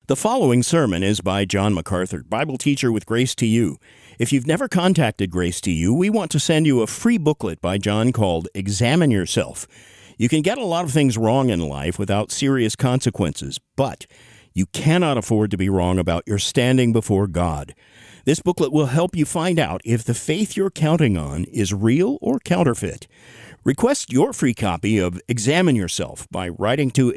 The following sermon is by John MacArthur, Bible teacher with Grace to You. If you've never contacted Grace to You, we want to send you a free booklet by John called Examine Yourself. You can get a lot of things wrong in life without serious consequences, but you cannot afford to be wrong about your standing before God. This booklet will help you find out if the faith you're counting on is real or counterfeit. Request your free copy of Examine Yourself by writing to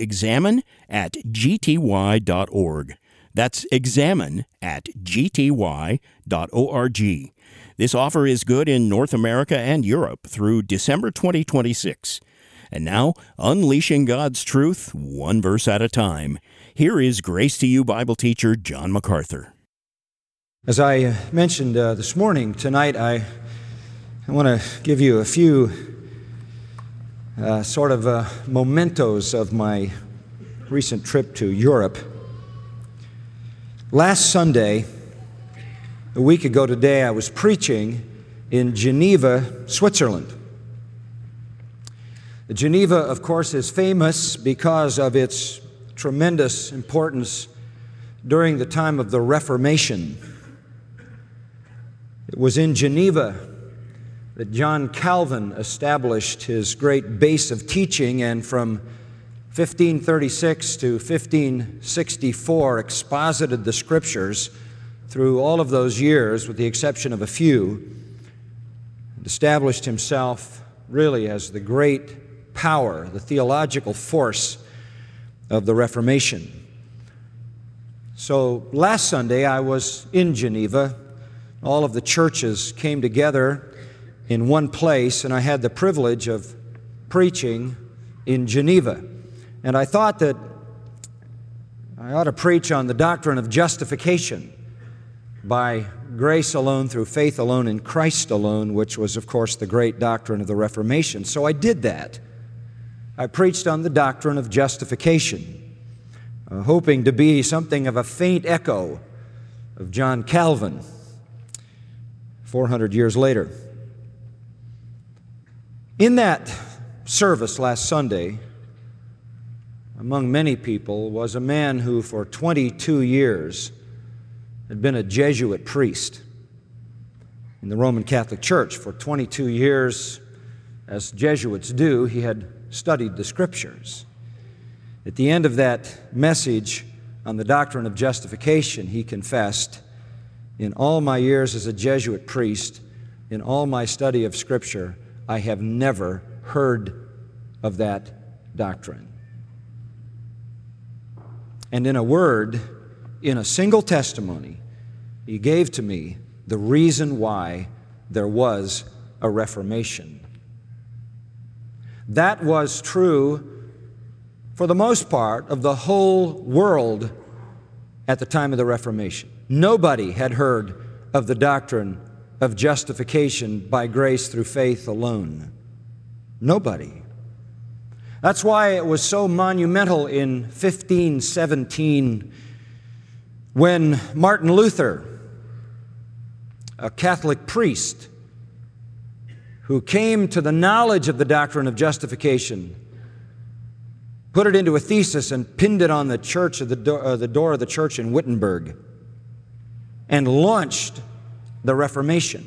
examine@gty.org. That's examine@gty.org. This offer is good in North America and Europe through December 2026. And now, unleashing God's truth, one verse at a time. Here is Grace to You Bible teacher John MacArthur. As I mentioned this morning, tonight I want to give you a few mementos of my recent trip to Europe. Last Sunday, a week ago today, I was preaching in Geneva, Switzerland. Geneva, of course, is famous because of its tremendous importance during the time of the Reformation. It was in Geneva that John Calvin established his great base of teaching, and from 1536 to 1564 exposited the Scriptures through all of those years, with the exception of a few, and established himself really as the great power, the theological force of the Reformation. So last Sunday I was in Geneva. All of the churches came together in one place, and I had the privilege of preaching in Geneva. And I thought that I ought to preach on the doctrine of justification by grace alone, through faith alone, in Christ alone, which was, of course, the great doctrine of the Reformation. So I did that. I preached on the doctrine of justification, hoping to be something of a faint echo of John Calvin 400 years later. In that service last Sunday, among many people, was a man who for 22 years had been a Jesuit priest in the Roman Catholic Church. For 22 years, as Jesuits do, he had studied the Scriptures. At the end of that message on the doctrine of justification, he confessed, "In all my years as a Jesuit priest, in all my study of Scripture, I have never heard of that doctrine." And in a word, in a single testimony, he gave to me the reason why there was a Reformation. That was true, for the most part, of the whole world at the time of the Reformation. Nobody had heard of the doctrine of justification by grace through faith alone. Nobody. That's why it was so monumental in 1517 when Martin Luther, a Catholic priest who came to the knowledge of the doctrine of justification, put it into a thesis and pinned it on the church of the door of the church in Wittenberg, and launched the Reformation.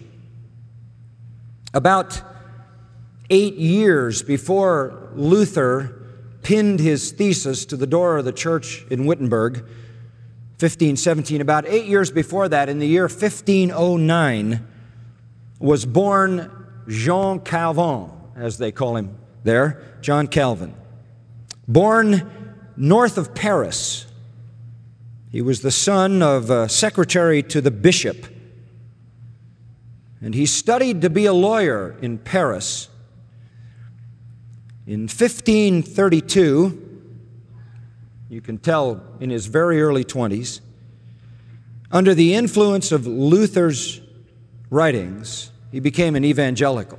About 8 years before Luther pinned his thesis to the door of the church in Wittenberg, 1517, about 8 years before that, in the year 1509, was born Jean Calvin, as they call him there, John Calvin. Born north of Paris. He was the son of a secretary to the bishop, and he studied to be a lawyer in Paris. In 1532, you can tell in his very early 20s, under the influence of Luther's writings, he became an evangelical.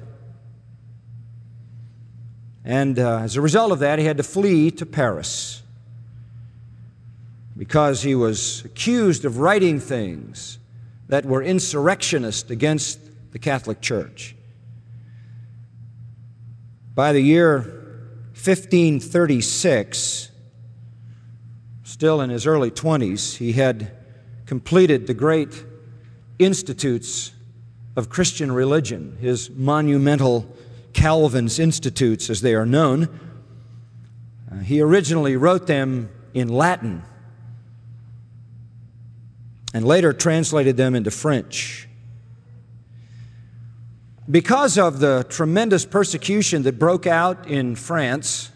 And as a result of that, he had to flee to Paris because he was accused of writing things that were insurrectionist against the Catholic Church. By the year 1536, still in his early 20s, he had completed the great institutes of Christian religion, his monumental Calvin's Institutes, as they are known. He originally wrote them in Latin and later translated them into French. Because of the tremendous persecution that broke out in France,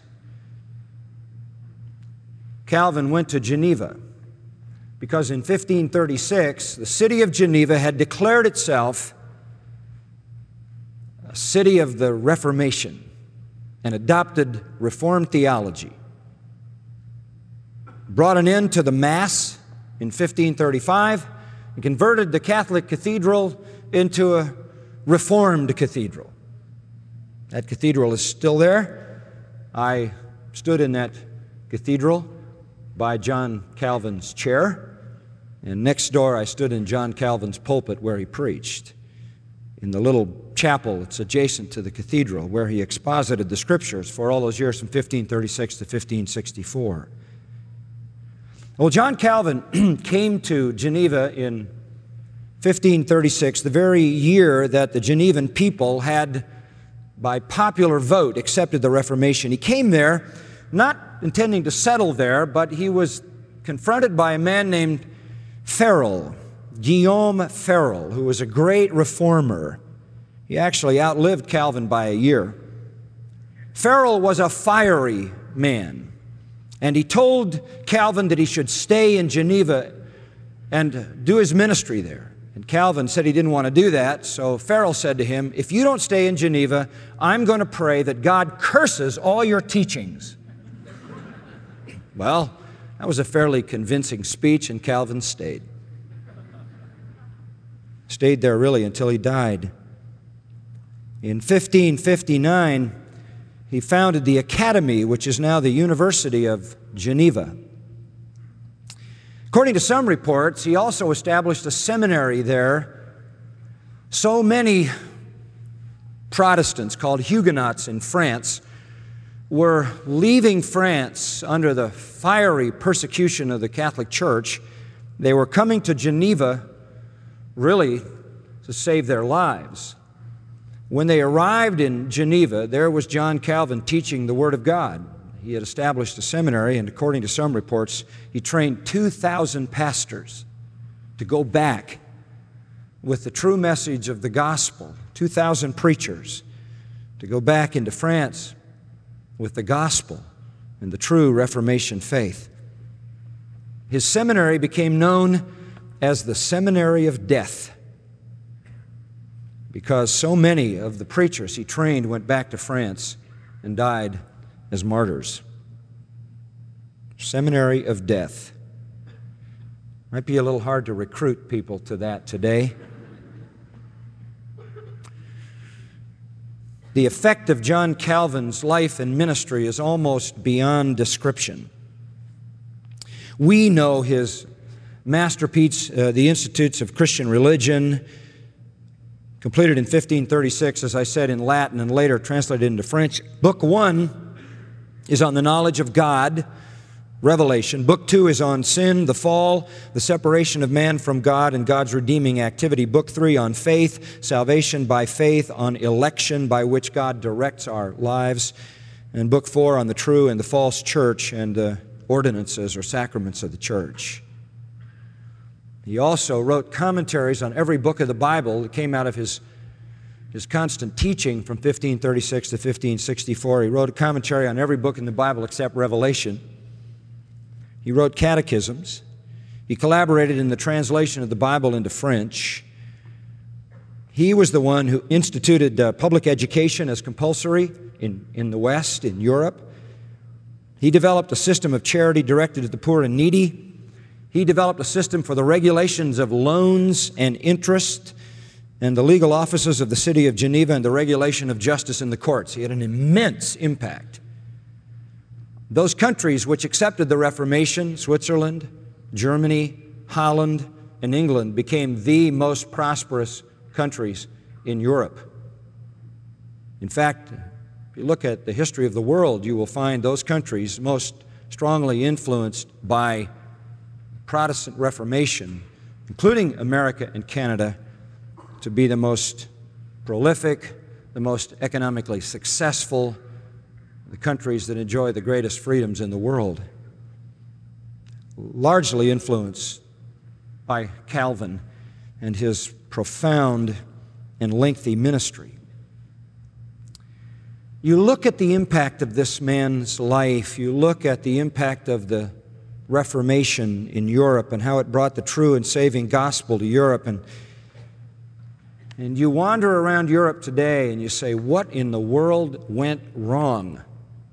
Calvin went to Geneva, because in 1536, the city of Geneva had declared itself a city of the Reformation and adopted Reformed theology. Brought an end to the Mass in 1535 and converted the Catholic cathedral into a Reformed cathedral. That cathedral is still there. I stood in that cathedral by John Calvin's chair, and next door I stood in John Calvin's pulpit where he preached, in the little chapel that's adjacent to the cathedral where he exposited the Scriptures for all those years from 1536 to 1564. Well, John Calvin came to Geneva in 1536, the very year that the Genevan people had, by popular vote, accepted the Reformation. He came there not intending to settle there, but he was confronted by a man named Farel, Guillaume Farel, who was a great reformer. He actually outlived Calvin by a year. Farel was a fiery man, and he told Calvin that he should stay in Geneva and do his ministry there. And Calvin said he didn't want to do that, so Farel said to him, "If you don't stay in Geneva, I'm going to pray that God curses all your teachings." Well, that was a fairly convincing speech, and Calvin stayed. Stayed there really until he died. In 1559, he founded the Academy, which is now the University of Geneva. According to some reports, he also established a seminary there. So many Protestants, called Huguenots in France, were leaving France under the fiery persecution of the Catholic Church. They were coming to Geneva really to save their lives. When they arrived in Geneva, there was John Calvin teaching the Word of God. He had established a seminary, and according to some reports, he trained 2,000 pastors to go back with the true message of the gospel, 2,000 preachers to go back into France with the gospel and the true Reformation faith. His seminary became known as the Seminary of Death because so many of the preachers he trained went back to France and died as martyrs. Seminary of Death. Might be a little hard to recruit people to that today. The effect of John Calvin's life and ministry is almost beyond description. We know his masterpiece, the Institutes of Christian Religion, completed in 1536, as I said, in Latin and later translated into French. Book 1 is on the knowledge of God, Revelation. Book 2 is on sin, the fall, the separation of man from God and God's redeeming activity. Book 3 on faith, salvation by faith, on election by which God directs our lives. And Book 4 on the true and the false church and ordinances or sacraments of the church. He also wrote commentaries on every book of the Bible that came out of his constant teaching from 1536 to 1564. He wrote a commentary on every book in the Bible except Revelation. He wrote catechisms. He collaborated in the translation of the Bible into French. He was the one who instituted public education as compulsory in the West, in Europe. He developed a system of charity directed at the poor and needy. He developed a system for the regulations of loans and interest and the legal offices of the city of Geneva and the regulation of justice in the courts. He had an immense impact. Those countries which accepted the Reformation, Switzerland, Germany, Holland, and England, became the most prosperous countries in Europe. In fact, if you look at the history of the world, you will find those countries most strongly influenced by Protestant Reformation, including America and Canada, to be the most prolific, the most economically successful, the countries that enjoy the greatest freedoms in the world, largely influenced by Calvin and his profound and lengthy ministry. You look at the impact of this man's life, you look at the impact of the Reformation in Europe and how it brought the true and saving gospel to Europe, and you wander around Europe today and you say, what in the world went wrong?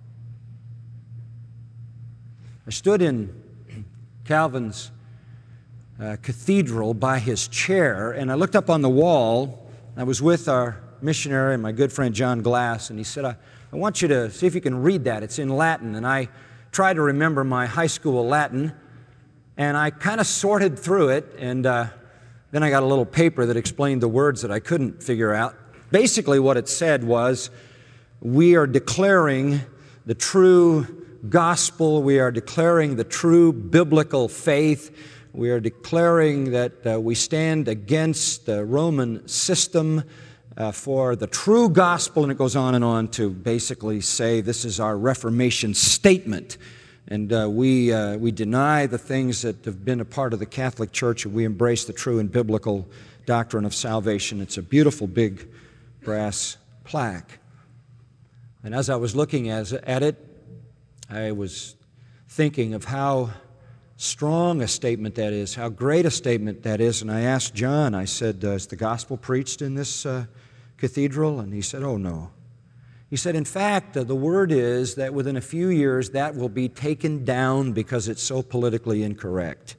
I stood in Calvin's cathedral by his chair, and I looked up on the wall. I was with our missionary and my good friend John Glass, and he said, I want you to see if you can read that. It's in Latin. And I tried to remember my high school Latin, and I kind of sorted through it, and then I got a little paper that explained the words that I couldn't figure out. Basically what it said was, we are declaring the true gospel, we are declaring the true biblical faith, we are declaring that we stand against the Roman system for the true gospel, and it goes on to basically say this is our Reformation statement. And we deny the things that have been a part of the Catholic Church, and we embrace the true and biblical doctrine of salvation. It's a beautiful big brass plaque. And as I was looking at it, I was thinking of how strong a statement that is, how great a statement that is. And I asked John, I said, is the gospel preached in this cathedral? And he said, oh, no. He said, in fact, the word is that within a few years that will be taken down because it's so politically incorrect.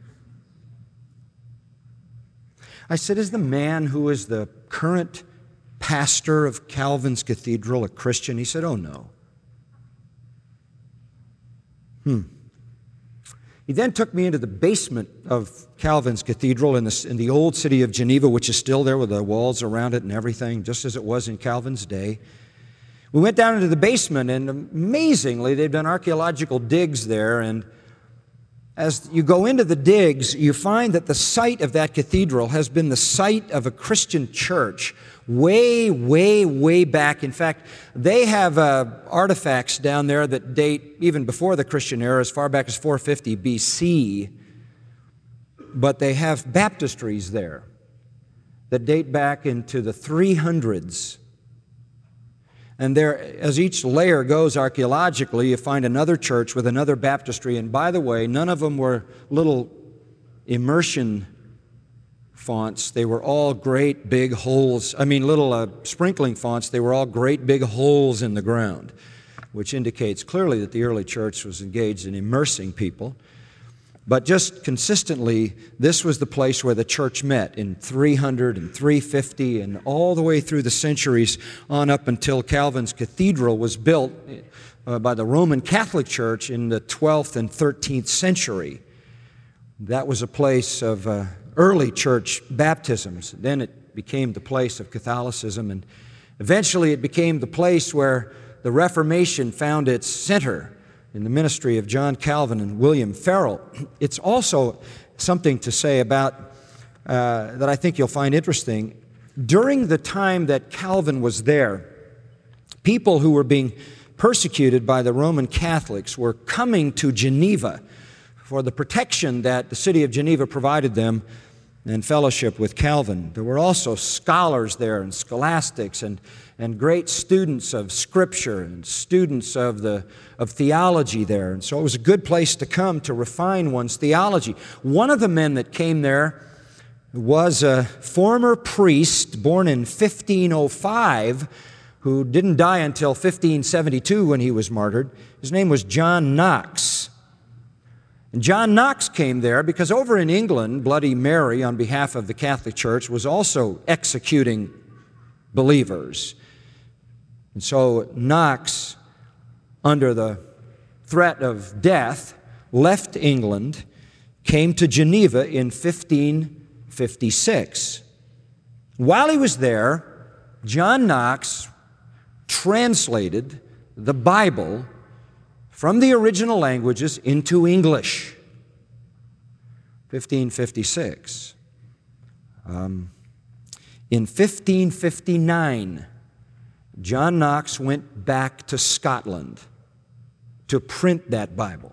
I said, is the man who is the current pastor of Calvin's Cathedral a Christian? He said, oh, no. He then took me into the basement of Calvin's Cathedral in the old city of Geneva, which is still there with the walls around it and everything, just as it was in Calvin's day. We went down into the basement, and amazingly, they've done archaeological digs there, and as you go into the digs, you find that the site of that cathedral has been the site of a Christian church way, way, way back. In fact, they have artifacts down there that date even before the Christian era, as far back as 450 BC, but they have baptistries there that date back into the 300s. And there, as each layer goes archaeologically, you find another church with another baptistry. And by the way, none of them were little immersion fonts. They were all great big holes. Little sprinkling fonts. They were all great big holes in the ground, which indicates clearly that the early church was engaged in immersing people. But just consistently, this was the place where the church met in 300 and 350 and all the way through the centuries on up until Calvin's Cathedral was built by the Roman Catholic Church in the 12th and 13th century. That was a place of early church baptisms. Then it became the place of Catholicism, and eventually it became the place where the Reformation found its center in the ministry of John Calvin and William Farel. It's also something to say about that I think you'll find interesting. During the time that Calvin was there, people who were being persecuted by the Roman Catholics were coming to Geneva for the protection that the city of Geneva provided them and fellowship with Calvin. There were also scholars there and scholastics and great students of Scripture and students of theology there. And so it was a good place to come to refine one's theology. One of the men that came there was a former priest born in 1505 who didn't die until 1572 when he was martyred. His name was John Knox. And John Knox came there because over in England, Bloody Mary, on behalf of the Catholic Church, was also executing believers. And so Knox, under the threat of death, left England, came to Geneva in 1556. While he was there, John Knox translated the Bible from the original languages into English. 1556. In 1559, John Knox went back to Scotland to print that Bible.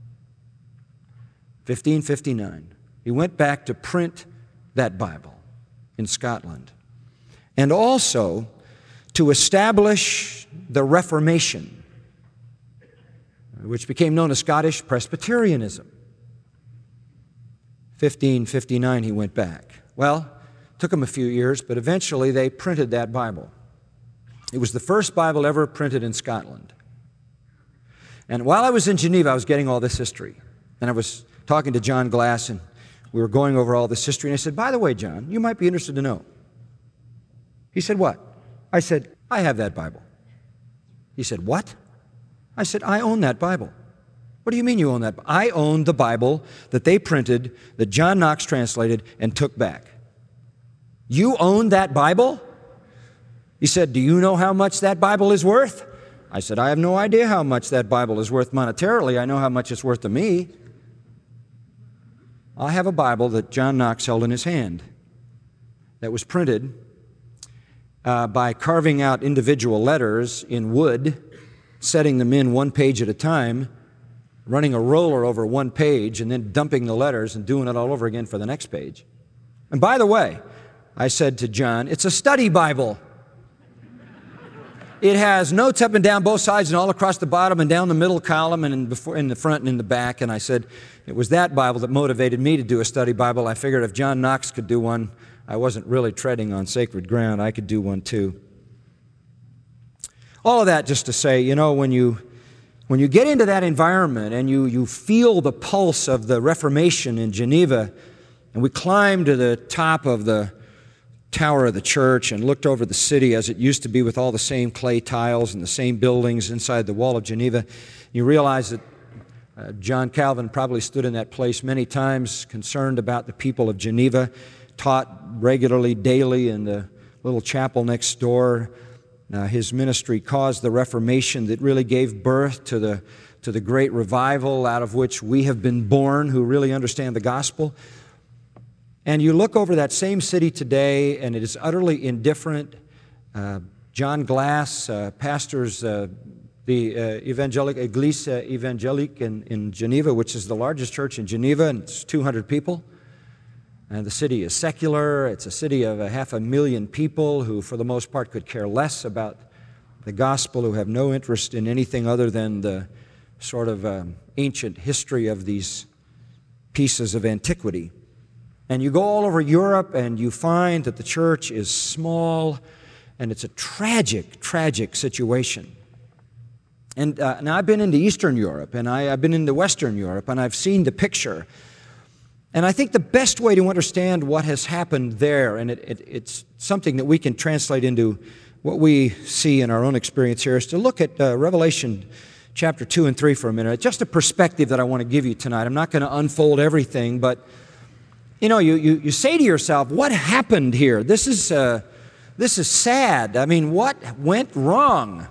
1559. He went back to print that Bible in Scotland. And also to establish the Reformation, which became known as Scottish Presbyterianism. 1559 he went back. Well, took him a few years, but eventually they printed that Bible. It was the first Bible ever printed in Scotland. And while I was in Geneva, I was getting all this history. And I was talking to John Glass, and we were going over all this history. And I said, by the way, John, you might be interested to know. He said, what? I said, I have that Bible. He said, what? I said, I own that Bible. What do you mean you own that? I own the Bible that they printed, that John Knox translated and took back. You own that Bible? He said, do you know how much that Bible is worth? I said, I have no idea how much that Bible is worth monetarily. I know how much it's worth to me. I have a Bible that John Knox held in his hand that was printed by carving out individual letters in wood, setting them in one page at a time, running a roller over one page, and then dumping the letters and doing it all over again for the next page. And by the way, I said to John, it's a study Bible. It has notes up and down both sides and all across the bottom and down the middle column and in the front and in the back. And I said, it was that Bible that motivated me to do a study Bible. I figured if John Knox could do one, I wasn't really treading on sacred ground. I could do one too. All of that just to say, you know, when you get into that environment and you feel the pulse of the Reformation in Geneva, and we climbed to the top of the tower of the church and looked over the city as it used to be with all the same clay tiles and the same buildings inside the wall of Geneva, you realize that John Calvin probably stood in that place many times, concerned about the people of Geneva, taught regularly, daily in the little chapel next door. His ministry caused the Reformation that really gave birth to the great revival out of which we have been born, who really understand the gospel. And you look over that same city today, and it is utterly indifferent. John Glass pastors the Église Évangélique in Geneva, which is the largest church in Geneva, and it's 200 people. And the city is secular. It's a city of 500,000 people who, for the most part, could care less about the gospel, who have no interest in anything other than the sort of ancient history of these pieces of antiquity. And you go all over Europe, and you find that the church is small, and it's a tragic, tragic situation. And now I've been into Eastern Europe, and I've been into Western Europe, and I've seen the picture. And I think the best way to understand what has happened there, and it's something that we can translate into what we see in our own experience here, is to look at Revelation chapter 2 and 3 for a minute. Just a perspective that I want to give you tonight. I'm not going to unfold everything, but you know, you say to yourself, what happened here? This is sad. I mean, what went wrong?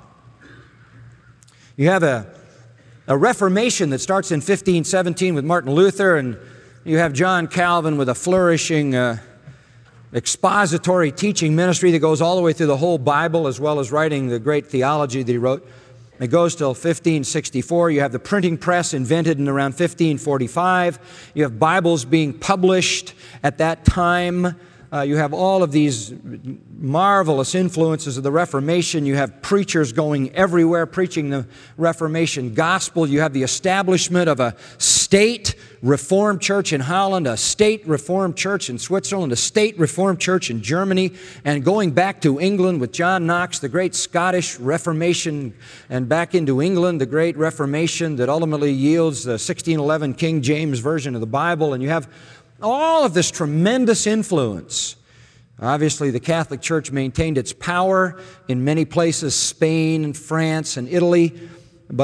You have a Reformation that starts in 1517 with Martin Luther, and you have John Calvin with a flourishing expository teaching ministry that goes all the way through the whole Bible, as well as writing the great theology that he wrote. It goes till 1564. You have the printing press invented in around 1545. You have Bibles being published at that time. You have all of these marvelous influences of the Reformation. You have preachers going everywhere preaching the Reformation gospel. You have the establishment of a state Reformed church in Holland, a state Reformed church in Switzerland, a state Reformed church in Germany, and going back to England with John Knox, the great Scottish Reformation, and back into England, the great Reformation that ultimately yields the 1611 King James Version of the Bible. And you have all of this tremendous influence. Obviously, the Catholic Church maintained its power in many places, Spain and France and Italy, but the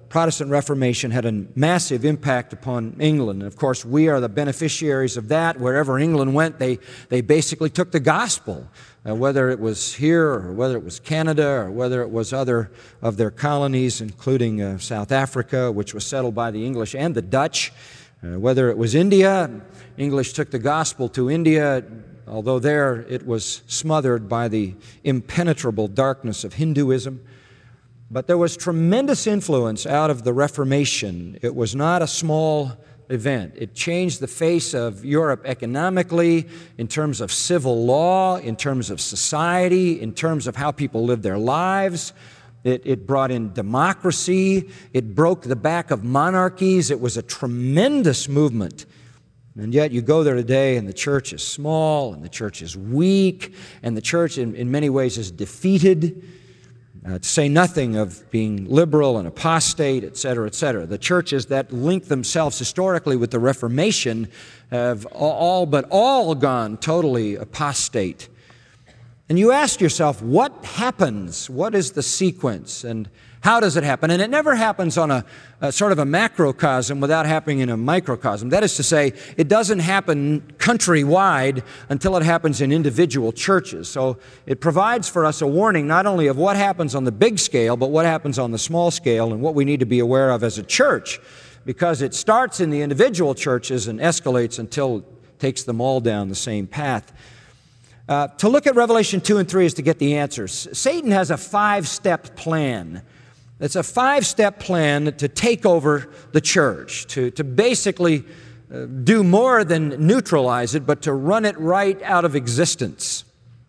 Protestant Reformation had a massive impact upon England. And of course, we are the beneficiaries of that. Wherever England went, they basically took the gospel, whether it was here or whether it was Canada or whether it was other of their colonies, including South Africa, which was settled by the English and the Dutch. Whether it was India, English took the gospel to India, although there it was smothered by the impenetrable darkness of Hinduism. But there was tremendous influence out of the Reformation. It was not a small event. It changed the face of Europe economically, in terms of civil law, in terms of society, in terms of how people lived their lives. It brought in democracy. It broke the back of monarchies. It was a tremendous movement. And yet you go there today and the church is small and the church is weak and the church in many ways is defeated, to say nothing of being liberal and apostate, etc., etc. The churches that link themselves historically with the Reformation have all gone totally apostate. And you ask yourself, what happens? What is the sequence? And how does it happen? And it never happens on a sort of a macrocosm without happening in a microcosm. That is to say, it doesn't happen countrywide until it happens in individual churches. So it provides for us a warning not only of what happens on the big scale, but what happens on the small scale and what we need to be aware of as a church, because it starts in the individual churches and escalates until it takes them all down the same path. To look at Revelation 2 and 3 is to get the answers. Satan has a 5-step plan. It's a 5-step plan to take over the church, to basically do more than neutralize it, but to run it right out of existence.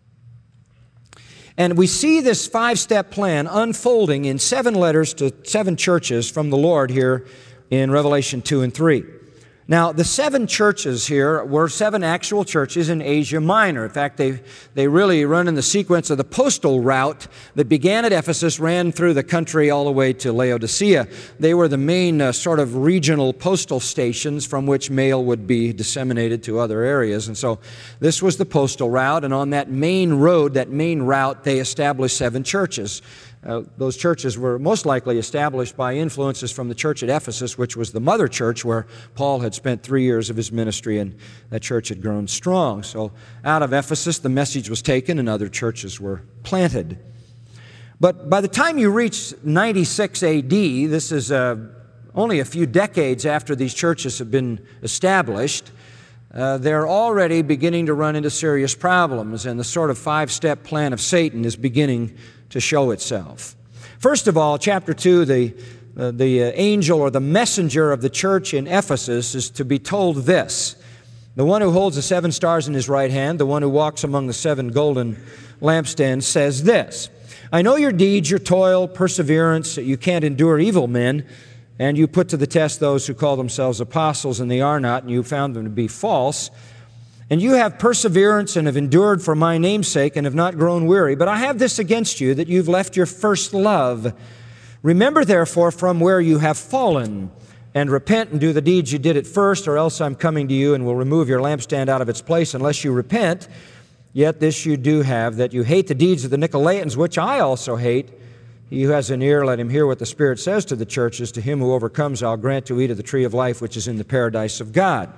And we see this 5-step plan unfolding in 7 letters to 7 churches from the Lord here in Revelation 2 and 3. Now, the 7 churches here were 7 actual churches in Asia Minor. In fact, they really run in the sequence of the postal route that began at Ephesus, ran through the country all the way to Laodicea. They were the main sort of regional postal stations from which mail would be disseminated to other areas. And so this was the postal route, and on that main road, that main route, they established 7 churches. Those churches were most likely established by influences from the church at Ephesus, which was the mother church where Paul had spent 3 years of his ministry, and that church had grown strong. So out of Ephesus, the message was taken and other churches were planted. But by the time you reach 96 AD, this is only a few decades after these churches have been established, they're already beginning to run into serious problems, and the sort of 5-step plan of Satan is beginning to show itself. First of all, chapter 2, the angel or the messenger of the church in Ephesus is to be told this: the one who holds the 7 stars in his right hand, the one who walks among the 7 golden lampstands, says this: I know your deeds, your toil, perseverance, that you can't endure evil men, and you put to the test those who call themselves apostles and they are not, and you found them to be false. And you have perseverance and have endured for my name's sake and have not grown weary. But I have this against you, that you've left your first love. Remember, therefore, from where you have fallen, and repent and do the deeds you did at first, or else I'm coming to you and will remove your lampstand out of its place unless you repent. Yet this you do have, that you hate the deeds of the Nicolaitans, which I also hate. He who has an ear, let him hear what the Spirit says to the churches. To him who overcomes, I'll grant to eat of the tree of life, which is in the paradise of God.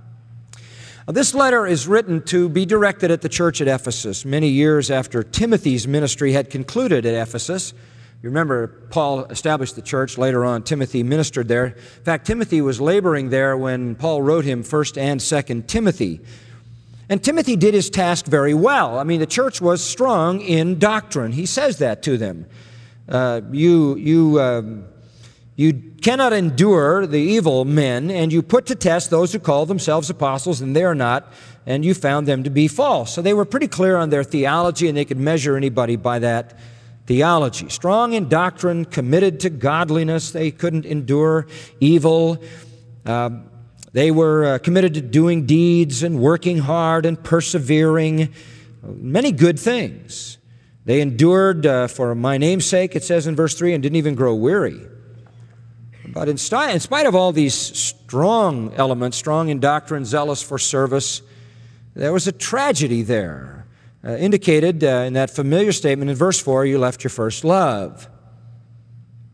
This letter is written to be directed at the church at Ephesus, many years after Timothy's ministry had concluded at Ephesus. You remember, Paul established the church. Later on, Timothy ministered there. In fact, Timothy was laboring there when Paul wrote him 1st and 2nd Timothy. And Timothy did his task very well. I mean, the church was strong in doctrine. He says that to them. You cannot endure the evil men, and you put to test those who call themselves apostles, and they are not, and you found them to be false. So they were pretty clear on their theology, and they could measure anybody by that theology. Strong in doctrine, committed to godliness. They couldn't endure evil. They were committed to doing deeds and working hard and persevering. Many good things. They endured for my name's sake, it says in verse 3, and didn't even grow weary. But in spite of all these strong elements, strong in doctrine, zealous for service, there was a tragedy there, indicated in that familiar statement in verse 4, you left your first love.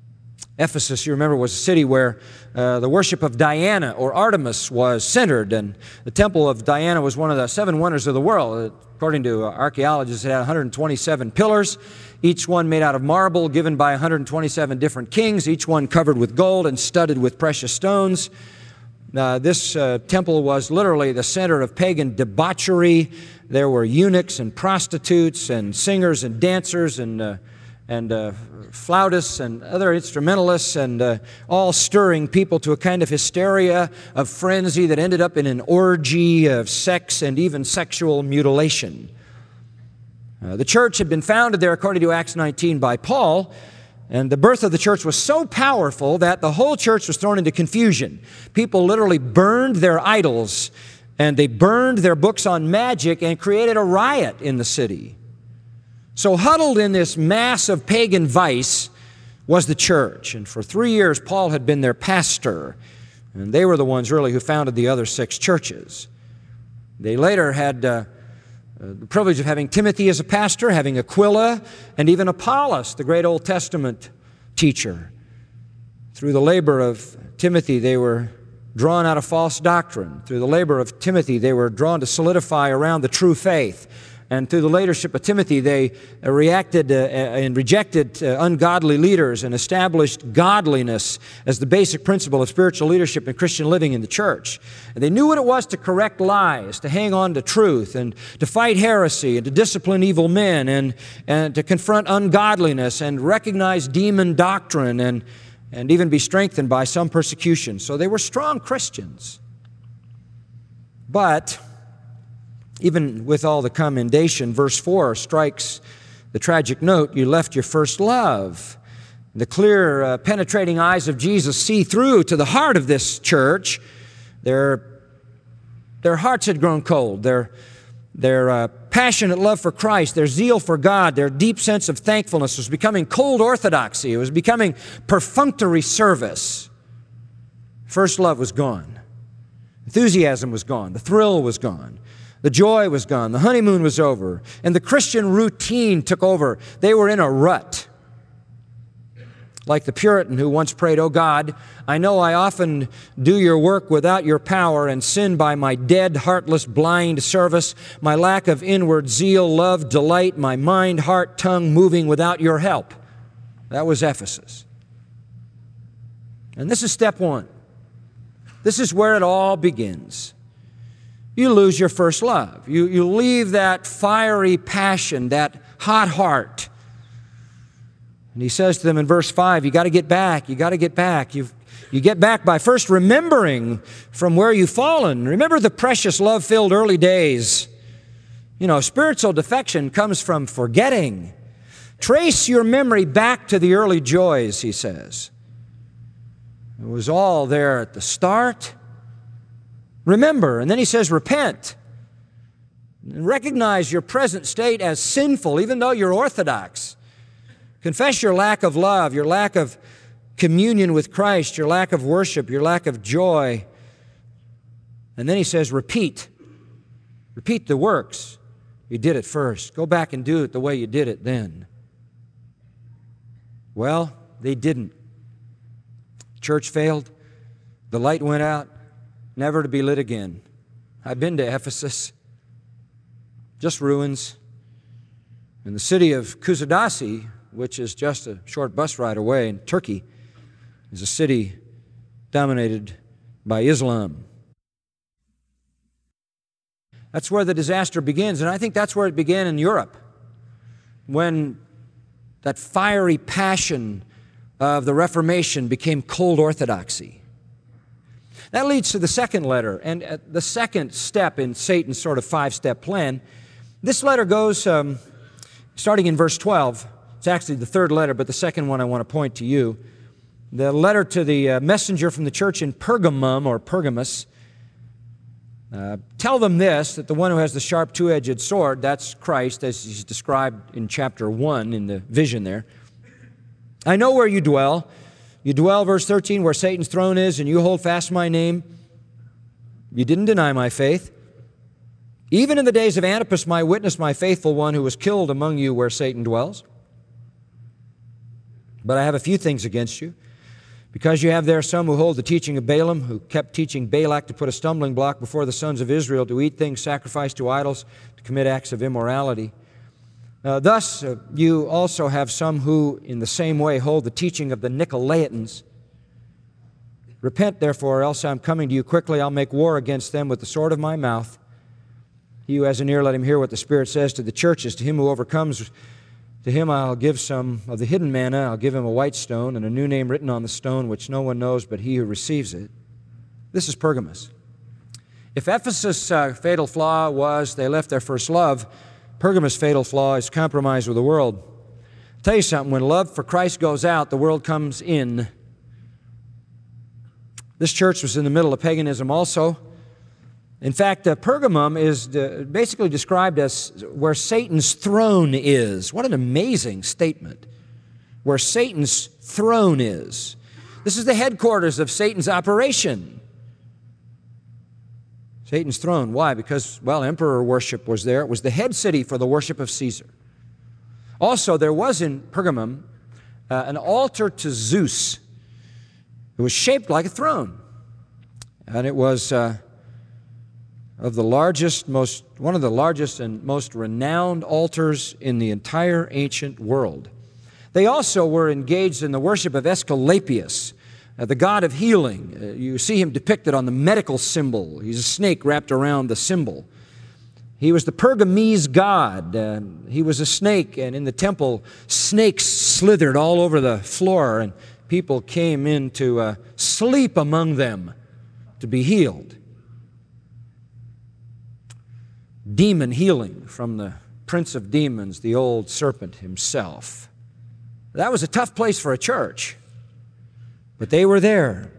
Ephesus, you remember, was a city where the worship of Diana or Artemis was centered, and the temple of Diana was one of the 7 wonders of the world. According to archaeologists, it had 127 pillars, each one made out of marble, given by 127 different kings, each one covered with gold and studded with precious stones. This temple was literally the center of pagan debauchery. There were eunuchs and prostitutes and singers and dancers and flautists and other instrumentalists, and all stirring people to a kind of hysteria of frenzy that ended up in an orgy of sex and even sexual mutilation. The church had been founded there, according to Acts 19, by Paul, and the birth of the church was so powerful that the whole church was thrown into confusion. People literally burned their idols, and they burned their books on magic and created a riot in the city. So huddled in this mass of pagan vice was the church. And for 3 years, Paul had been their pastor. And they were the ones really who founded the other 6 churches. They later had the privilege of having Timothy as a pastor, having Aquila, and even Apollos, the great Old Testament teacher. Through the labor of Timothy, they were drawn out of false doctrine. Through the labor of Timothy, they were drawn to solidify around the true faith. And through the leadership of Timothy, they reacted and rejected ungodly leaders and established godliness as the basic principle of spiritual leadership and Christian living in the church. And they knew what it was to correct lies, to hang on to truth, and to fight heresy, and to discipline evil men, and to confront ungodliness, and recognize demon doctrine, and even be strengthened by some persecution. So they were strong Christians. But even with all the commendation, verse 4 strikes the tragic note: you left your first love. The clear, penetrating eyes of Jesus see through to the heart of this church. Their hearts had grown cold. Their passionate love for Christ, their zeal for God, their deep sense of thankfulness was becoming cold orthodoxy. It was becoming perfunctory service. First love was gone. Enthusiasm was gone. The thrill was gone. The joy was gone. The honeymoon was over. And the Christian routine took over. They were in a rut. Like the Puritan who once prayed, "Oh God, I know I often do your work without your power and sin by my dead, heartless, blind service, my lack of inward zeal, love, delight, my mind, heart, tongue moving without your help." That was Ephesus. And this is step 1. This is where it all begins. You lose your first love. You leave that fiery passion, that hot heart. And he says to them in verse 5, you got to get back. You got to get back. You get back by first remembering from where you've fallen. Remember the precious love-filled early days. You know, spiritual defection comes from forgetting. Trace your memory back to the early joys, he says. It was all there at the start. Remember, and then he says, repent. And recognize your present state as sinful, even though you're orthodox. Confess your lack of love, your lack of communion with Christ, your lack of worship, your lack of joy. And then he says, repeat. Repeat the works you did at first. Go back and do it the way you did it then. Well, they didn't. Church failed. The light went out, never to be lit again. I've been to Ephesus. Just ruins. And the city of Kusadasi, which is just a short bus ride away in Turkey, is a city dominated by Islam. That's where the disaster begins, and I think that's where it began in Europe, when that fiery passion of the Reformation became cold orthodoxy. That leads to the second letter, and the second step in Satan's sort of 5-step plan. This letter goes starting in verse 12. It's actually the third letter, but the second one I want to point to you. The letter to the messenger from the church in Pergamum or Pergamus. Tell them this, that the one who has the sharp two-edged sword, that's Christ, as he's described in chapter 1 in the vision there. I know where you dwell. You dwell, verse 13, where Satan's throne is, and you hold fast my name. You didn't deny my faith. Even in the days of Antipas, my witness, my faithful one, who was killed among you where Satan dwells. But I have a few things against you. Because you have there some who hold the teaching of Balaam, who kept teaching Balak to put a stumbling block before the sons of Israel, to eat things sacrificed to idols, to commit acts of immorality. Thus, you also have some who, in the same way, hold the teaching of the Nicolaitans. Repent, therefore, else I'm coming to you quickly. I'll make war against them with the sword of my mouth. He who has an ear, let him hear what the Spirit says to the churches. To him who overcomes, to him I'll give some of the hidden manna. I'll give him a white stone and a new name written on the stone, which no one knows but he who receives it. This is Pergamos. If Ephesus' fatal flaw was they left their first love, Pergamos' fatal flaw is compromise with the world. I'll tell you something, when love for Christ goes out, the world comes in. This church was in the middle of paganism also. In fact, Pergamum is basically described as where Satan's throne is. What an amazing statement. Where Satan's throne is. This is the headquarters of Satan's operation. Satan's throne. Why? Because, well, emperor worship was there. It was the head city for the worship of Caesar. Also, there was in Pergamum an altar to Zeus. It was shaped like a throne. And it was one of the largest and most renowned altars in the entire ancient world. They also were engaged in the worship of Aesculapius, the god of healing. You see him depicted on the medical symbol. He's a snake wrapped around the symbol. He was the Pergamese god. He was a snake, and in the temple, snakes slithered all over the floor, and people came in to sleep among them to be healed. Demon healing from the prince of demons, the old serpent himself. That was a tough place for a church, but they were there.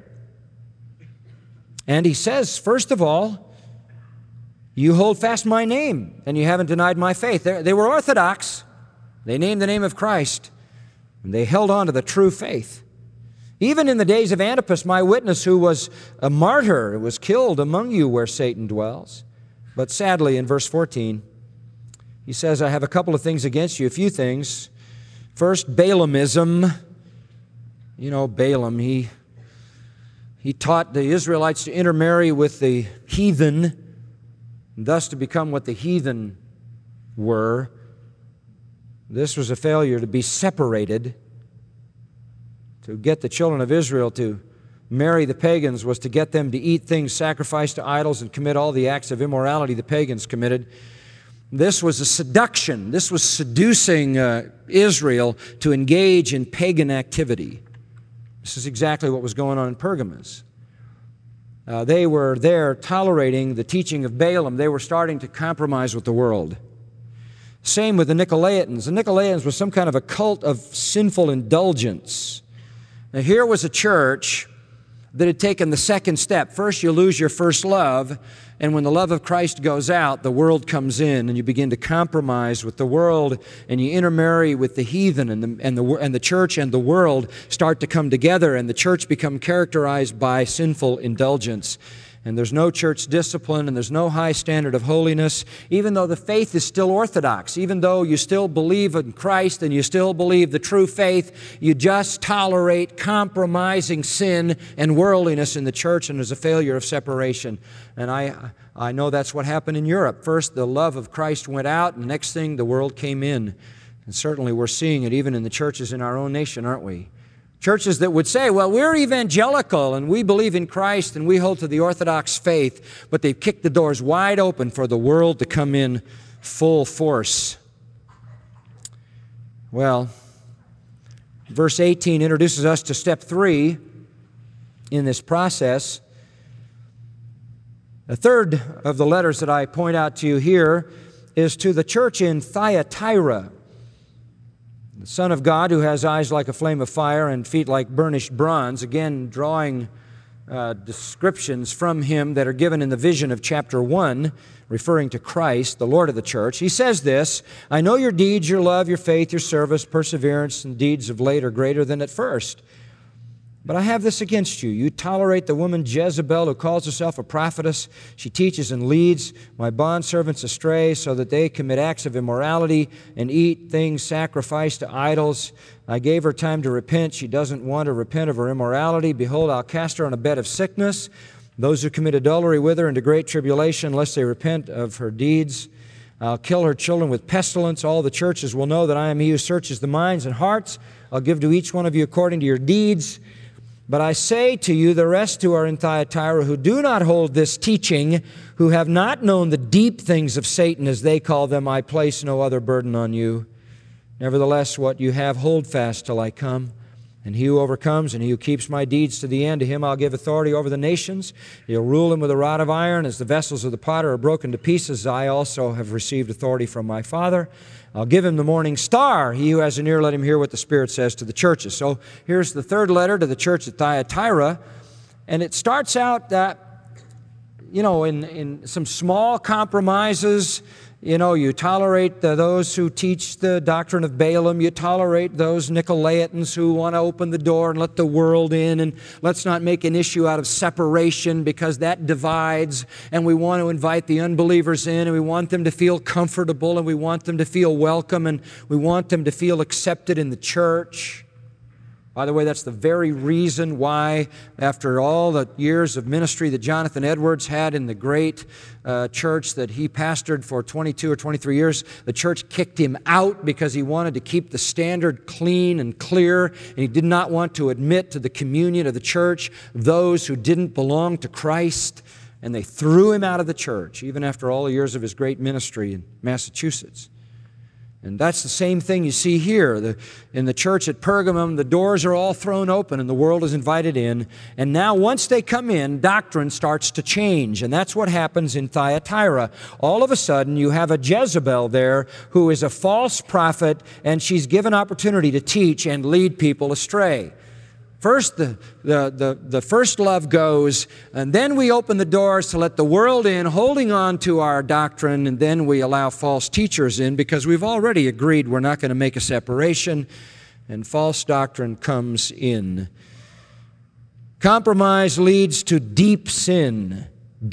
And he says, first of all, you hold fast my name, and you haven't denied my faith. They were orthodox. They named the name of Christ, and they held on to the true faith. Even in the days of Antipas, my witness, who was a martyr, was killed among you where Satan dwells. But sadly, in verse 14, he says, I have a couple of things against you, a few things. First, Balaamism. You know, Balaam, he taught the Israelites to intermarry with the heathen, and thus to become what the heathen were. This was a failure to be separated. To get the children of Israel to marry the pagans was to get them to eat things sacrificed to idols and commit all the acts of immorality the pagans committed. This was a seduction. This was seducing Israel to engage in pagan activity. This is exactly what was going on in Pergamos. They were there tolerating the teaching of Balaam. They were starting to compromise with the world. Same with the Nicolaitans. The Nicolaitans was some kind of a cult of sinful indulgence. Now, here was a church that had taken the second step. First, you lose your first love, and when the love of Christ goes out, the world comes in, and you begin to compromise with the world, and you intermarry with the heathen, and the church and the world start to come together, and the church become characterized by sinful indulgence. And there's no church discipline, and there's no high standard of holiness, even though the faith is still orthodox, even though you still believe in Christ and you still believe the true faith, you just tolerate compromising sin and worldliness in the church, and there's a failure of separation. And I know that's what happened in Europe. First, the love of Christ went out, and the next thing, the world came in. And certainly we're seeing it even in the churches in our own nation, aren't we? Churches that would say, well, we're evangelical and we believe in Christ and we hold to the Orthodox faith, but they've kicked the doors wide open for the world to come in full force. Well, verse 18 introduces us to step 3 in this process. The third of the letters that I point out to you here is to the church in Thyatira. The Son of God, who has eyes like a flame of fire and feet like burnished bronze, again drawing descriptions from him that are given in the vision of chapter 1, referring to Christ, the Lord of the church. He says this, I know your deeds, your love, your faith, your service, perseverance, and deeds of late are greater than at first. But I have this against you. You tolerate the woman Jezebel, who calls herself a prophetess. She teaches and leads my bondservants astray so that they commit acts of immorality and eat things sacrificed to idols. I gave her time to repent. She doesn't want to repent of her immorality. Behold, I'll cast her on a bed of sickness, those who commit adultery with her into great tribulation, lest they repent of her deeds. I'll kill her children with pestilence. All the churches will know that I am He who searches the minds and hearts. I'll give to each one of you according to your deeds. But I say to you, the rest who are in Thyatira, who do not hold this teaching, who have not known the deep things of Satan, as they call them, I place no other burden on you. Nevertheless, what you have, hold fast till I come. And he who overcomes and he who keeps my deeds to the end, to him I'll give authority over the nations. He'll rule them with a rod of iron. As the vessels of the potter are broken to pieces, I also have received authority from my Father. I'll give him the morning star. He who has an ear, let him hear what the Spirit says to the churches. So here's the third letter to the church at Thyatira. And it starts out in some small compromises. You tolerate those who teach the doctrine of Balaam. You tolerate those Nicolaitans who want to open the door and let the world in. And let's not make an issue out of separation, because that divides. And we want to invite the unbelievers in, and we want them to feel comfortable, and we want them to feel welcome, and we want them to feel accepted in the church. By the way, that's the very reason why, after all the years of ministry that Jonathan Edwards had in the great church that he pastored for 22 or 23 years, the church kicked him out because he wanted to keep the standard clean and clear, and he did not want to admit to the communion of the church those who didn't belong to Christ, and they threw him out of the church, even after all the years of his great ministry in Massachusetts. And that's the same thing you see here. In the church at Pergamum, the doors are all thrown open and the world is invited in. And now once they come in, doctrine starts to change. And that's what happens in Thyatira. All of a sudden, you have a Jezebel there who is a false prophet, and she's given opportunity to teach and lead people astray. First, the first love goes, and then we open the doors to let the world in, holding on to our doctrine, and then we allow false teachers in, because we've already agreed we're not going to make a separation, and false doctrine comes in. Compromise leads to deep sin,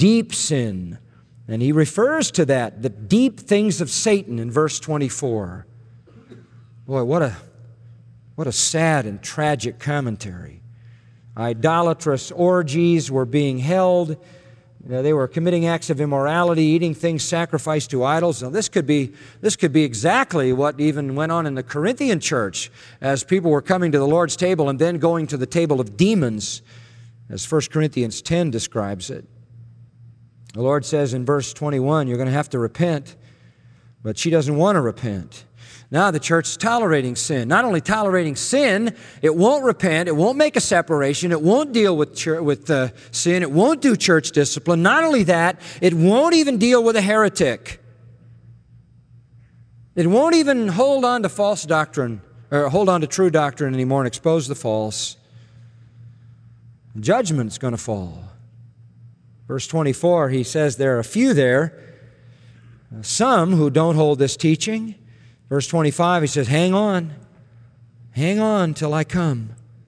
and he refers to that, the deep things of Satan, in verse 24. Boy, what a sad and tragic commentary. Idolatrous orgies were being held. They were committing acts of immorality, eating things sacrificed to idols. Now, this could be exactly what even went on in the Corinthian church, as people were coming to the Lord's table and then going to the table of demons, as 1 Corinthians 10 describes it. The Lord says in verse 21, you're going to have to repent, but she doesn't want to repent. Now the church is tolerating sin. Not only tolerating sin, it won't repent, it won't make a separation, it won't deal with sin, it won't do church discipline. Not only that, it won't even deal with a heretic. It won't even hold on to false doctrine, or hold on to true doctrine anymore and expose the false. Judgment's going to fall. Verse 24, he says there are a few there, some who don't hold this teaching. Verse 25, he says, hang on till I come.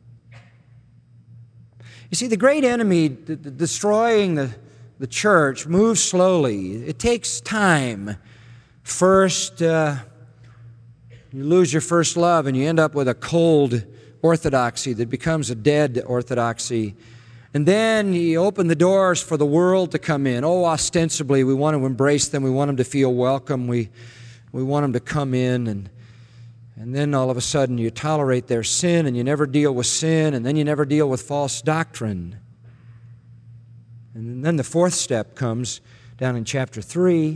You see, the great enemy destroying the church moves slowly. It takes time. First, you lose your first love and you end up with a cold orthodoxy that becomes a dead orthodoxy. And then you open the doors for the world to come in. Oh, ostensibly, we want to embrace them. We want them to feel welcome. We want them to come in, and then all of a sudden you tolerate their sin, and you never deal with sin, and then you never deal with false doctrine. And then the fourth step comes down in chapter 3.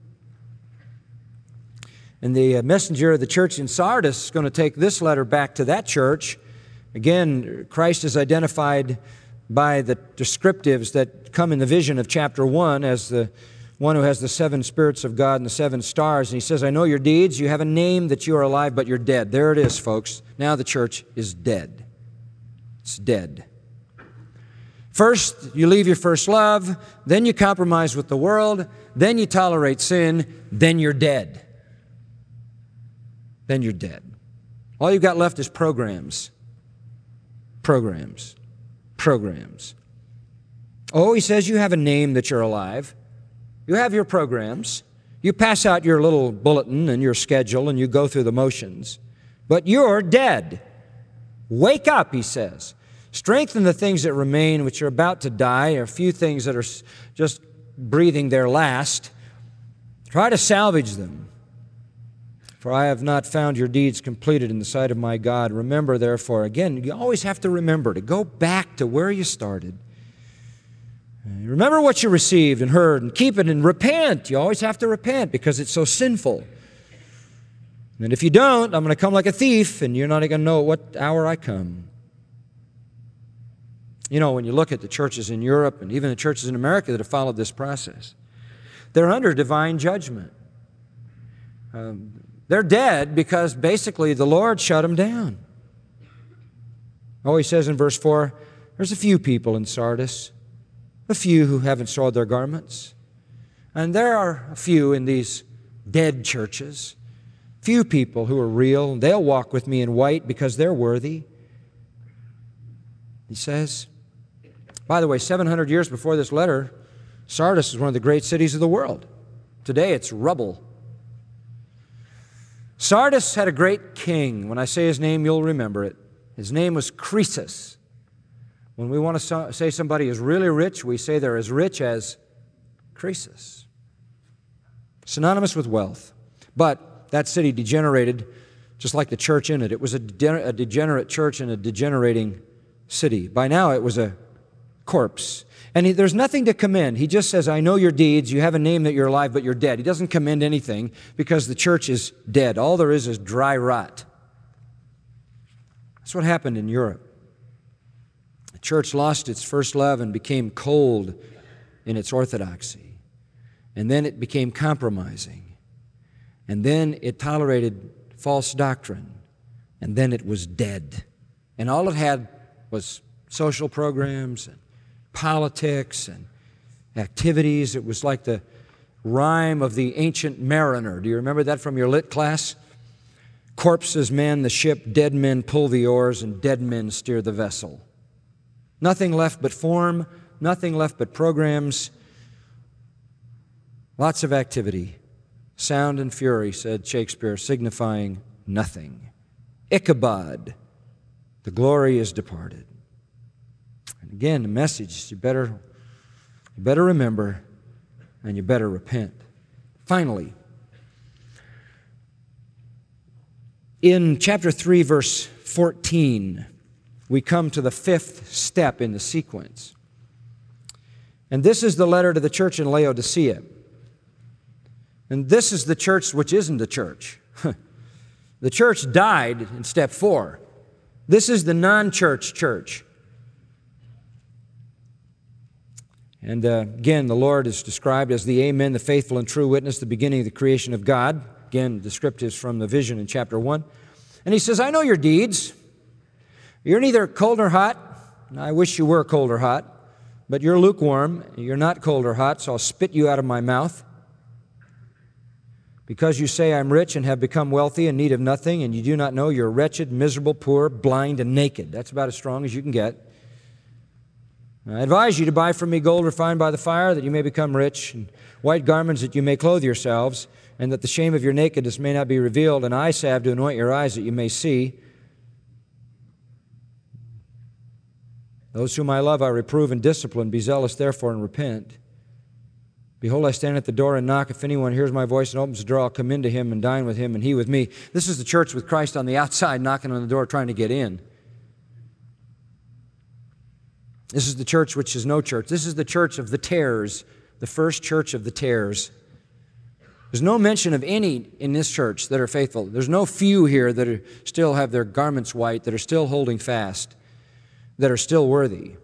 And the messenger of the church in Sardis is going to take this letter back to that church. Again, Christ is identified by the descriptives that come in the vision of chapter 1 as the one who has the 7 spirits of God and the 7 stars. And he says, I know your deeds. You have a name that you are alive, but you're dead. There it is, folks. Now the church is dead. It's dead. First, you leave your first love. Then you compromise with the world. Then you tolerate sin. Then you're dead. Then you're dead. All you've got left is programs. Programs. programs. Oh, he says you have a name that you're alive. You have your programs. You pass out your little bulletin and your schedule and you go through the motions. But you're dead. Wake up, he says. Strengthen the things that remain, which are about to die, or a few things that are just breathing their last. Try to salvage them. For I have not found your deeds completed in the sight of my God. Remember, therefore, again, you always have to remember to go back to where you started. Remember what you received and heard and keep it and repent. You always have to repent because it's so sinful. And if you don't, I'm going to come like a thief and you're not going to know at what hour I come. You know, when you look at the churches in Europe and even the churches in America that have followed this process, they're under divine judgment. They're dead because basically the Lord shut them down. Oh, he says in verse 4, there's a few people in Sardis, a few who haven't soiled their garments. And there are a few in these dead churches, few people who are real. They'll walk with me in white because they're worthy. He says, by the way, 700 years before this letter, Sardis is one of the great cities of the world. Today it's rubble. Sardis had a great king. When I say his name, you'll remember it. His name was Croesus. When we want to say somebody is really rich, we say they're as rich as Croesus. Synonymous with wealth. But that city degenerated just like the church in it. It was a degenerate church in a degenerating city. By now it was a corpse. And there's nothing to commend. He just says, I know your deeds. You have a name that you're alive, but you're dead. He doesn't commend anything because the church is dead. All there is dry rot. That's what happened in Europe. The church lost its first love and became cold in its orthodoxy. And then it became compromising. And then it tolerated false doctrine. And then it was dead. And all it had was social programs and politics and activities. It was like the rhyme of the ancient mariner. Do you remember that from your lit class? Corpses man the ship, dead men pull the oars, and dead men steer the vessel. Nothing left but form, nothing left but programs, lots of activity. Sound and fury, said Shakespeare, signifying nothing. Ichabod, the glory is departed. And again, the message, you better remember and you better repent. Finally, in chapter 3, verse 14, we come to the fifth step in the sequence. And this is the letter to the church in Laodicea. And this is the church which isn't a church. The church died in step 4. This is the non-church church. And again, the Lord is described as the Amen, the faithful and true witness, the beginning of the creation of God. Again, descriptives from the vision in chapter 1. And he says, I know your deeds. You're neither cold nor hot. I wish you were cold or hot. But you're lukewarm. You're not cold or hot, so I'll spit you out of my mouth. Because you say I'm rich and have become wealthy and need of nothing, and you do not know you're wretched, miserable, poor, blind, and naked. That's about as strong as you can get. I advise you to buy from me gold refined by the fire, that you may become rich, and white garments that you may clothe yourselves, and that the shame of your nakedness may not be revealed, and eye salve to anoint your eyes that you may see. Those whom I love I reprove and discipline. Be zealous therefore and repent. Behold, I stand at the door and knock. If anyone hears my voice and opens the door, I'll come into him and dine with him and he with me. This is the church with Christ on the outside, knocking on the door, trying to get in. This is the church which is no church. This is the church of the tares, the first church of the tares. There's no mention of any in this church that are faithful. There's no few here that still have their garments white, that are still holding fast, that are still worthy.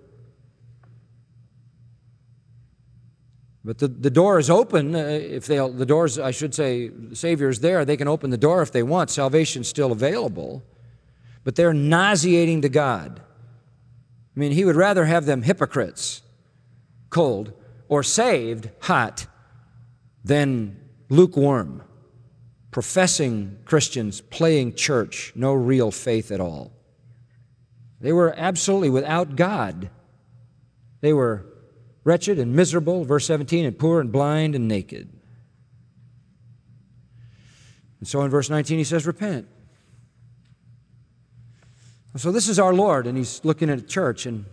But the door is open. The doors, I should say, the Savior is there. They can open the door if they want. Salvation's still available. But they're nauseating to God. I mean, He would rather have them hypocrites, cold, or saved, hot, than lukewarm, professing Christians, playing church, no real faith at all. They were absolutely without God. They were wretched and miserable, verse 17, and poor and blind and naked. And so in verse 19 he says, repent. So this is our Lord, and he's looking at a church, and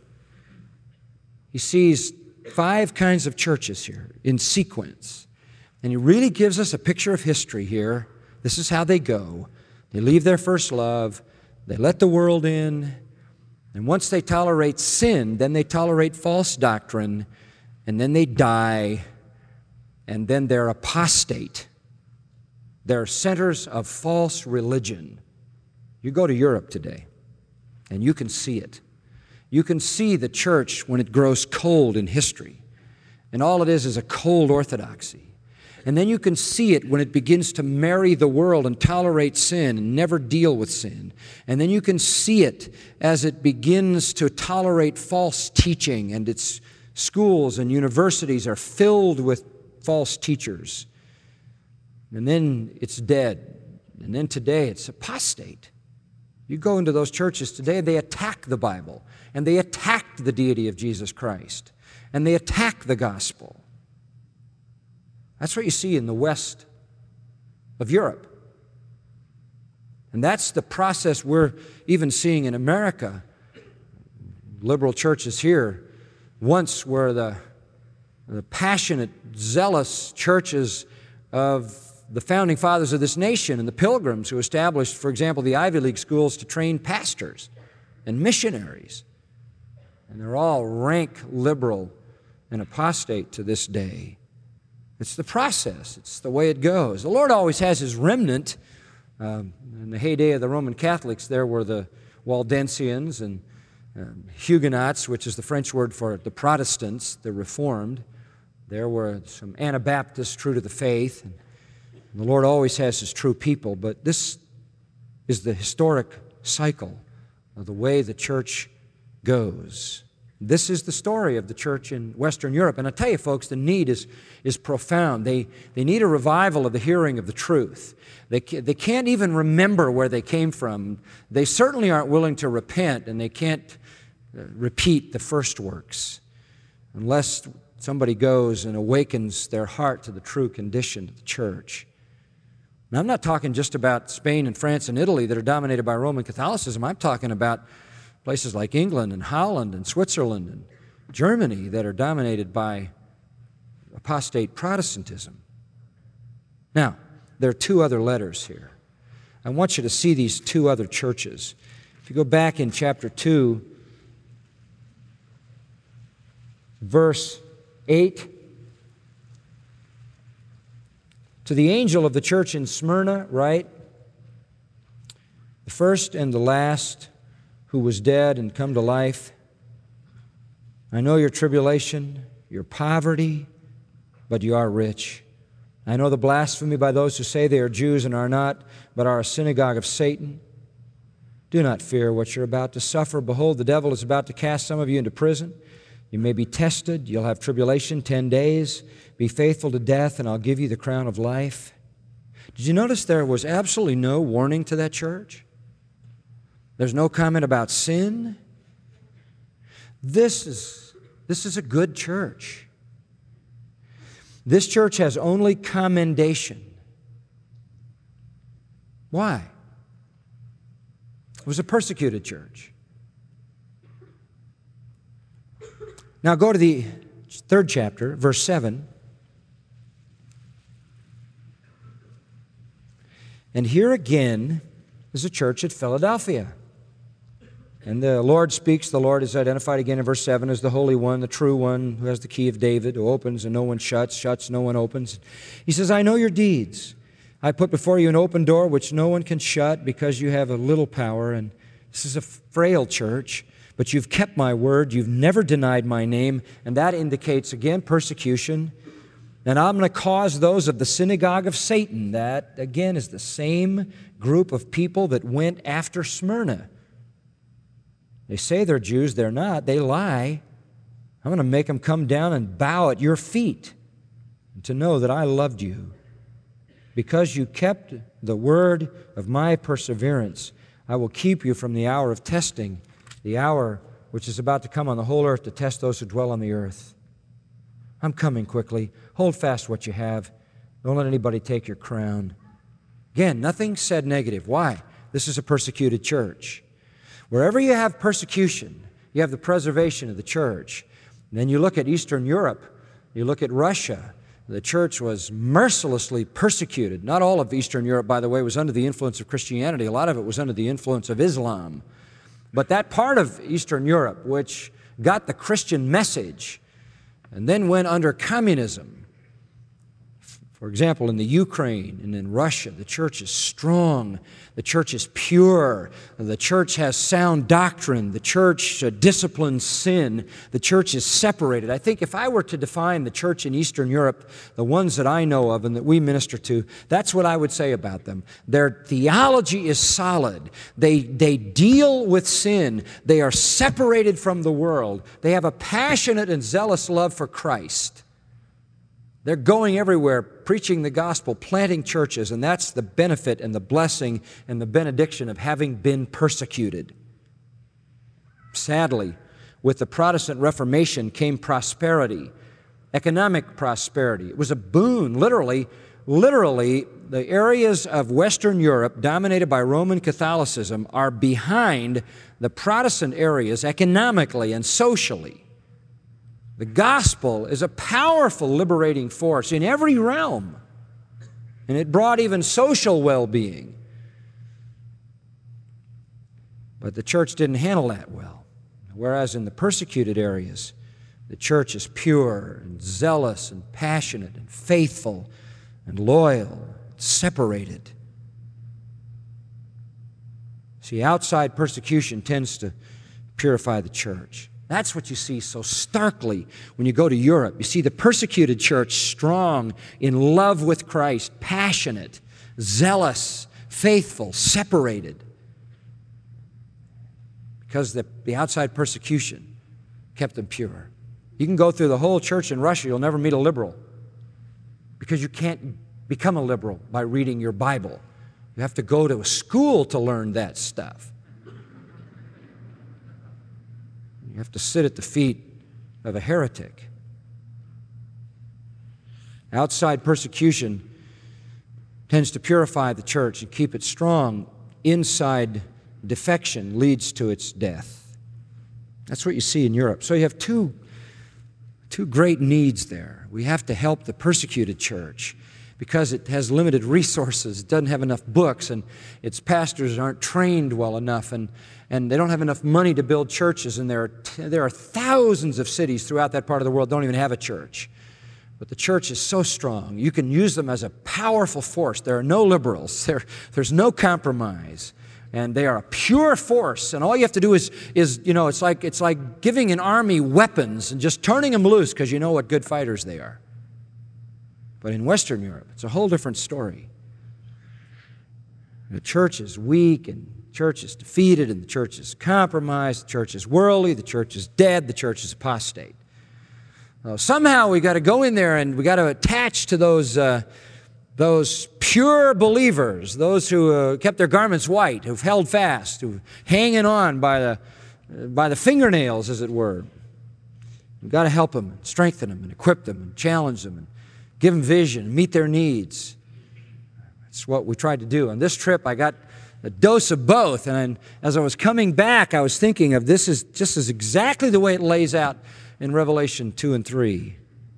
he sees 5 kinds of churches here in sequence. And he really gives us a picture of history here. This is how they go. They leave their first love, they let the world in, and once they tolerate sin, then they tolerate false doctrine, and then they die, and then they're apostate. They're centers of false religion. You go to Europe today, and you can see it. You can see the church when it grows cold in history, and all it is a cold orthodoxy. And then you can see it when it begins to marry the world and tolerate sin and never deal with sin. And then you can see it as it begins to tolerate false teaching, and its schools and universities are filled with false teachers. And then it's dead. And then today it's apostate. You go into those churches today, they attack the Bible, and they attack the deity of Jesus Christ, and they attack the gospel. That's what you see in the west of Europe. And that's the process we're even seeing in America. Liberal churches here once were the passionate, zealous churches of the founding fathers of this nation and the Pilgrims who established, for example, the Ivy League schools to train pastors and missionaries. And they're all rank liberal and apostate to this day. It's the process. It's the way it goes. The Lord always has His remnant. In the heyday of the Roman Catholics, there were the Waldensians and Huguenots, which is the French word for the Protestants, the Reformed. There were some Anabaptists true to the faith. And the Lord always has His true people, but this is the historic cycle of the way the church goes. This is the story of the church in Western Europe. And I tell you, folks, the need is profound. They need a revival of the hearing of the truth. They can't even remember where they came from. They certainly aren't willing to repent, and they can't repeat the first works unless somebody goes and awakens their heart to the true condition of the church. Now, I'm not talking just about Spain and France and Italy that are dominated by Roman Catholicism. I'm talking about places like England and Holland and Switzerland and Germany that are dominated by apostate Protestantism. Now, there are 2 other letters here. I want you to see these 2 other churches. If you go back in chapter 2, verse 8, to the angel of the church in Smyrna, write, the first and the last who was dead and come to life. I know your tribulation, your poverty, but you are rich. I know the blasphemy by those who say they are Jews and are not, but are a synagogue of Satan. Do not fear what you're about to suffer. Behold, the devil is about to cast some of you into prison. You may be tested. You'll have tribulation 10 days. Be faithful to death, and I'll give you the crown of life. Did you notice there was absolutely no warning to that church? There's no comment about sin. This is a good church. This church has only commendation. Why? It was a persecuted church. Now go to the 3rd chapter, verse 7. And here again is a church at Philadelphia. And the Lord speaks. The Lord is identified again in verse 7 as the Holy One, the true One, who has the key of David, who opens and no one shuts, shuts, no one opens. He says, I know your deeds. I put before you an open door which no one can shut because you have a little power. And this is a frail church, but you've kept my word. You've never denied my name. And that indicates, again, persecution. And I'm going to cause those of the synagogue of Satan, that, again, is the same group of people that went after Smyrna. They say they're Jews, they're not. They lie. I'm going to make them come down and bow at your feet and to know that I loved you. Because you kept the word of my perseverance, I will keep you from the hour of testing, the hour which is about to come on the whole earth to test those who dwell on the earth. I'm coming quickly. Hold fast what you have. Don't let anybody take your crown. Again, nothing said negative. Why? This is a persecuted church. Wherever you have persecution, you have the preservation of the church. And then you look at Eastern Europe, you look at Russia. The church was mercilessly persecuted. Not all of Eastern Europe, by the way, was under the influence of Christianity. A lot of it was under the influence of Islam. But that part of Eastern Europe, which got the Christian message and then went under communism, for example, in the Ukraine and in Russia, the church is strong, the church is pure, the church has sound doctrine, the church disciplines sin, the church is separated. I think if I were to define the church in Eastern Europe, the ones that I know of and that we minister to, that's what I would say about them. Their theology is solid. They deal with sin. They are separated from the world. They have a passionate and zealous love for Christ. They're going everywhere, preaching the gospel, planting churches, and that's the benefit and the blessing and the benediction of having been persecuted. Sadly, with the Protestant Reformation came prosperity, economic prosperity. It was a boon, literally, the areas of Western Europe dominated by Roman Catholicism are behind the Protestant areas economically and socially. The gospel is a powerful liberating force in every realm, and it brought even social well-being. But the church didn't handle that well. Whereas in the persecuted areas, the church is pure and zealous and passionate and faithful and loyal, separated. See, outside persecution tends to purify the church. That's what you see so starkly when you go to Europe. You see the persecuted church strong, in love with Christ, passionate, zealous, faithful, separated. Because the outside persecution kept them pure. You can go through the whole church in Russia, you'll never meet a liberal. Because you can't become a liberal by reading your Bible. You have to go to a school to learn that stuff. You have to sit at the feet of a heretic. Outside persecution tends to purify the church and keep it strong. Inside defection leads to its death. That's what you see in Europe. So you have two great needs there. We have to help the persecuted church because it has limited resources. It doesn't have enough books, and its pastors aren't trained well enough, and they don't have enough money to build churches, and there are thousands of cities throughout that part of the world that don't even have a church. But the church is so strong. You can use them as a powerful force. There are no liberals. There's no compromise. And they are a pure force. And all you have to do is it's like giving an army weapons and just turning them loose because you know what good fighters they are. But in Western Europe, it's a whole different story. The church is weak, and the church is defeated, and the church is compromised, the church is worldly, the church is dead, the church is apostate. Somehow we got to go in there and we got to attach to those pure believers, those who kept their garments white, who've held fast, who hanging on by the fingernails, as it were. We've got to help them, and strengthen them, and equip them, and challenge them, and give them vision, and meet their needs. That's what we tried to do. On this trip, I got a dose of both, and as I was coming back, I was thinking of this is exactly the way it lays out in Revelation 2 and 3.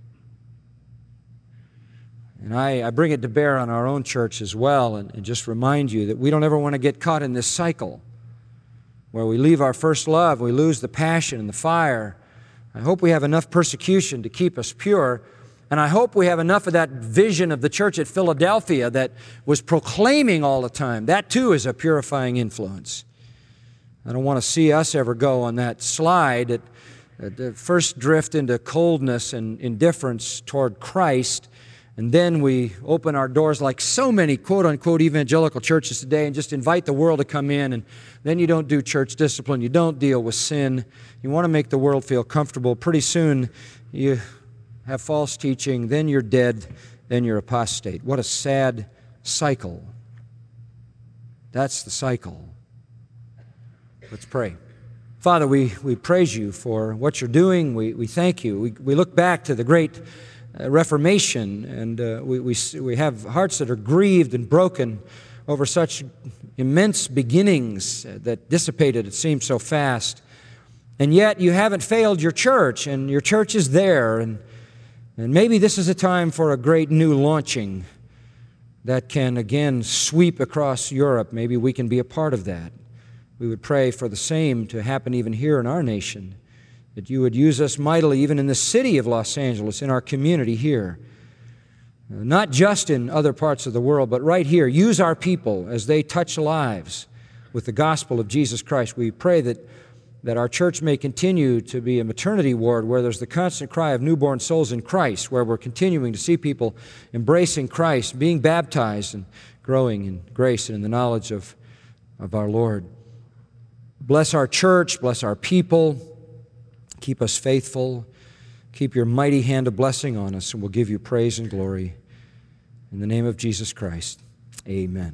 And I bring it to bear on our own church as well, and just remind you that we don't ever want to get caught in this cycle where we leave our first love, we lose the passion and the fire. I hope we have enough persecution to keep us pure, and I hope we have enough of that vision of the church at Philadelphia that was proclaiming all the time. That too is a purifying influence. I don't want to see us ever go on that slide at first drift into coldness and indifference toward Christ, and then we open our doors like so many quote-unquote evangelical churches today and just invite the world to come in, and then you don't do church discipline, you don't deal with sin, you want to make the world feel comfortable. Pretty soon you have false teaching, then you're dead, then you're apostate. What a sad cycle. That's the cycle. Let's pray. Father, we praise you for what you're doing. We thank you. We look back to the great Reformation, and we have hearts that are grieved and broken over such immense beginnings that dissipated, it seems, so fast. And yet you haven't failed your church, and your church is there. And maybe this is a time for a great new launching that can again sweep across Europe. Maybe we can be a part of that. We would pray for the same to happen even here in our nation, that you would use us mightily even in the city of Los Angeles, in our community here. Not just in other parts of the world, but right here. Use our people as they touch lives with the gospel of Jesus Christ. We pray that our church may continue to be a maternity ward where there's the constant cry of newborn souls in Christ, where we're continuing to see people embracing Christ, being baptized, and growing in grace and in the knowledge of our Lord. Bless our church, bless our people, keep us faithful, keep your mighty hand of blessing on us, and we'll give you praise and glory. In the name of Jesus Christ, amen.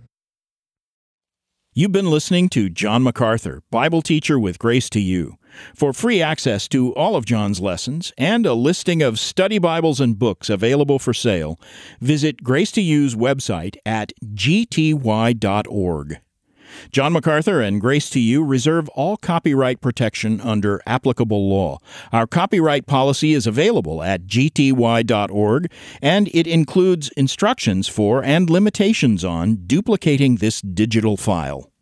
You've been listening to John MacArthur, Bible teacher with Grace to You. For free access to all of John's lessons and a listing of study Bibles and books available for sale, visit Grace to You's website at gty.org. John MacArthur and Grace to You reserve all copyright protection under applicable law. Our copyright policy is available at gty.org, and it includes instructions for and limitations on duplicating this digital file.